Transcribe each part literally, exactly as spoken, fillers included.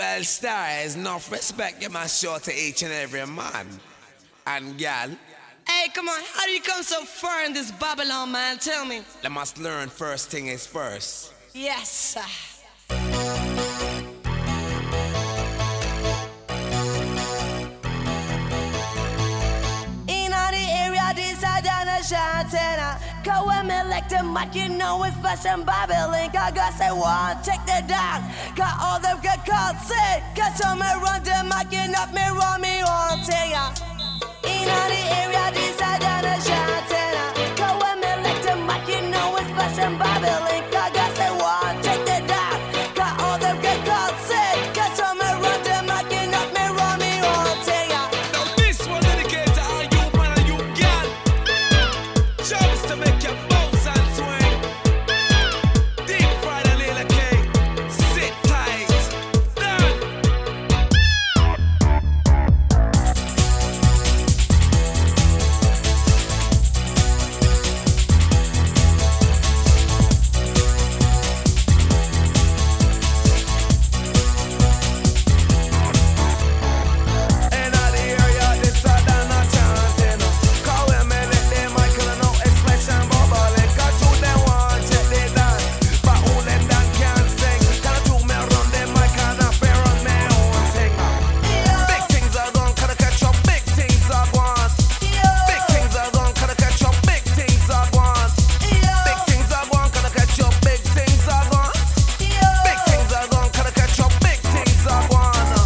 Well, stars, enough respect you must show to each and every man and gal. Hey, come on, how do you come so far in this Babylon, man? Tell me. They must learn first thing is first. Yes, sir. In all the area, this I done a shantana. Cause when me like them, but you know it's fashion Babylon. Cause God say one, check the down. Cause all them get called sick. Cause some me run them, I can up me run me one thing. In all the area, this I done a shantana. Cause when me like them, but you know it's fashion Babylon. Cause God say one, check the down. Cause all them get called sick. Cause some me run them, I can up me run me one thing. Now this one dedicated to all you man and you gal. Jumps to make your bounce and swing. Deep fried and little cake. Sit tight. Done. In all the area, this a done a chanting. Cause when me let them Michael no expression bubbling. Cause you them want check they done. But who them done can't sing. Cause you me run them mic and I fair run me own thing. Big things are gone, can I catch up? Big things are gone. Big things are gone, can I catch up? Big things are gone. Big things are gone, can I catch up? Big things are gone. Big things are gone, can I catch up? Big things are gone.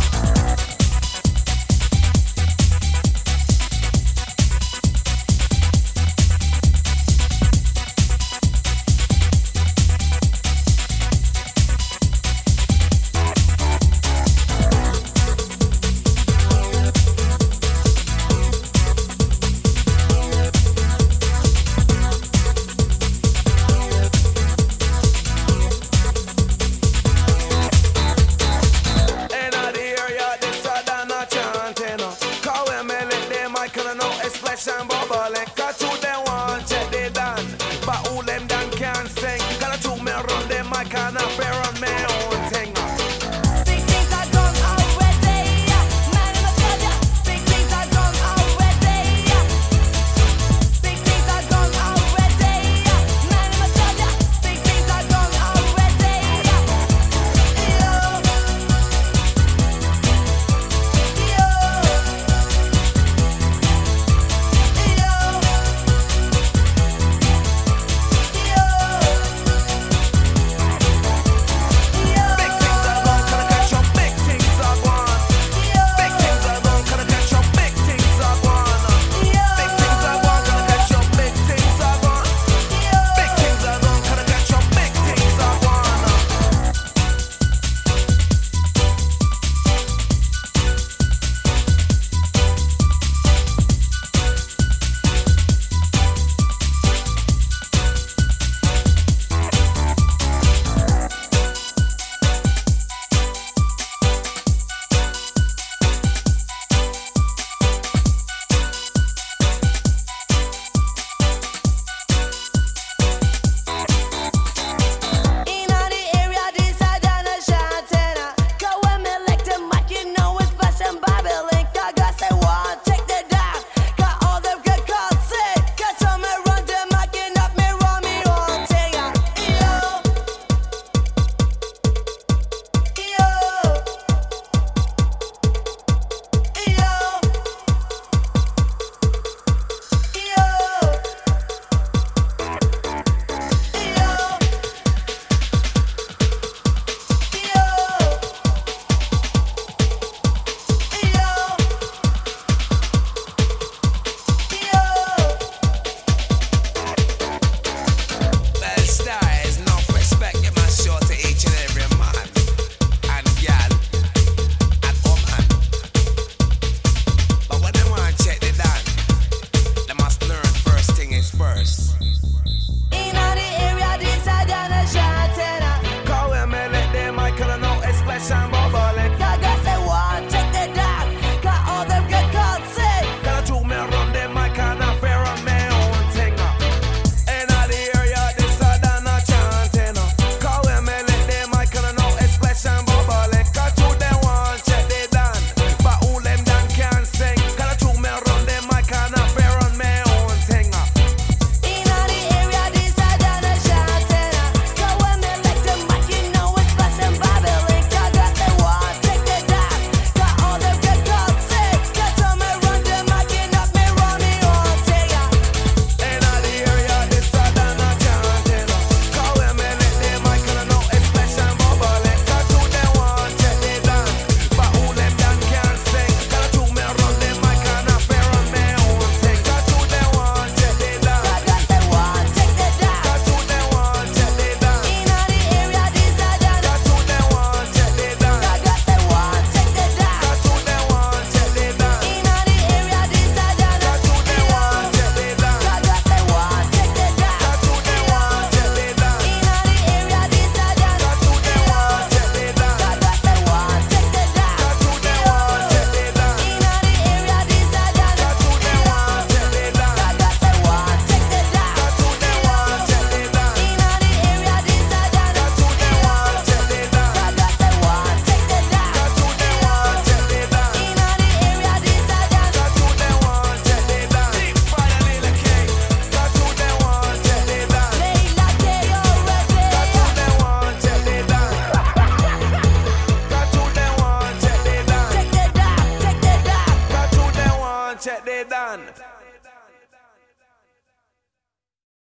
In all the area, this a done a chanting. Cause when me let them Michael no expression